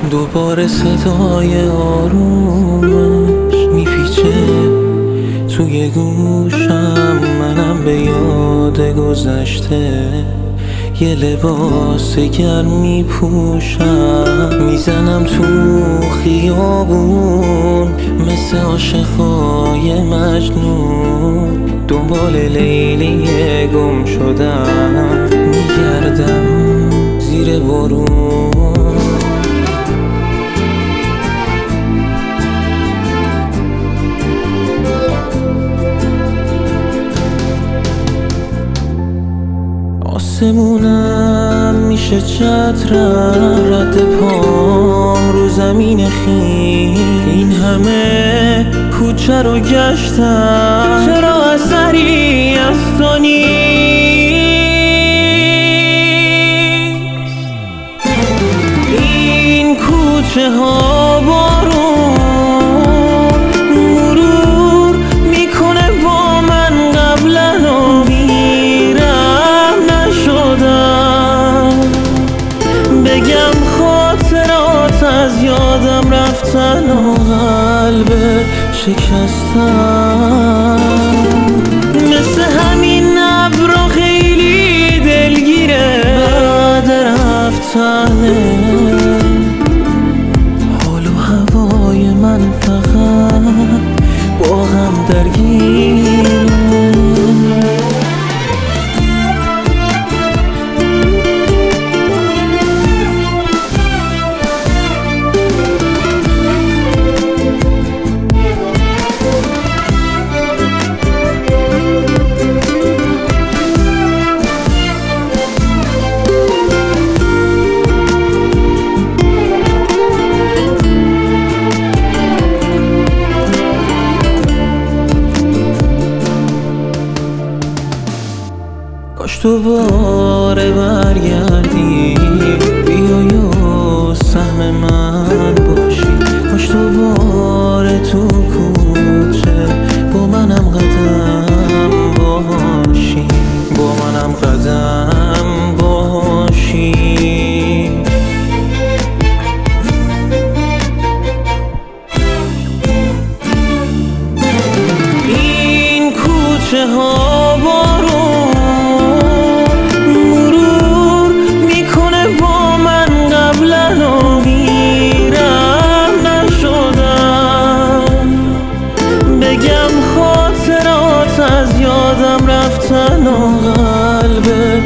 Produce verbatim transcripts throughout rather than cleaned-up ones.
دوباره صدای آرومش میپیچه توی گوشم، منم به یاد گذشته یه لباس گرم میپوشم، میزنم تو خیابون مثل عاشقای مجنون، دنبال لیلی گم شدم، میگردم زیر بارون. آسمونم میشه چترم، رد پام رو زمین خیس، این همه کوچه رو گشتم، چرا اثری از تو نیست؟ این کوچه ها بارون مرور میکنه با من، قبلا و میرم نشدم، بگم خاطرات از یادم رفتن و قلب شکستم، مثل همین ابرا خیلی دلگیره بعد رفتنه، حال و هوای من فقط با غم درگیره. کاش دوباره برگردی بیای و سهم من باشی، کاش دوباره تو کوچه با منم قدم باشی، با منم قدم باشی. این کوچه ها بارون از یادم رفتن و قلب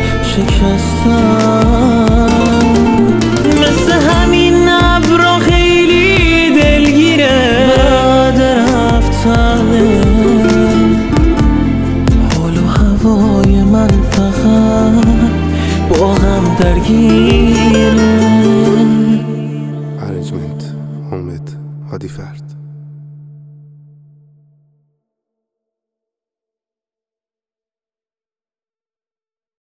شکستم، مثل همین ابرا خیلی دلگیره بعد رفتنه، حال و هوای من فقط با غم درگیره.